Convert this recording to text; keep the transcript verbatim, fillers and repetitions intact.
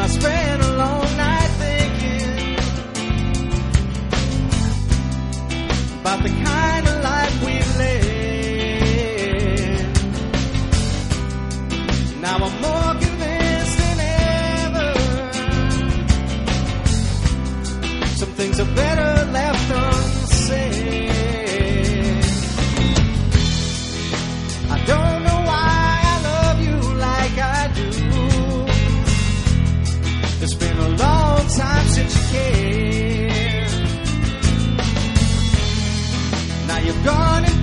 I spent a long night thinking about the kind of life we led. Now I'm more convinced than ever, some things are better left unsaid. I don't know why I love you like I do. It's been a long time since you cared. Now you're gone and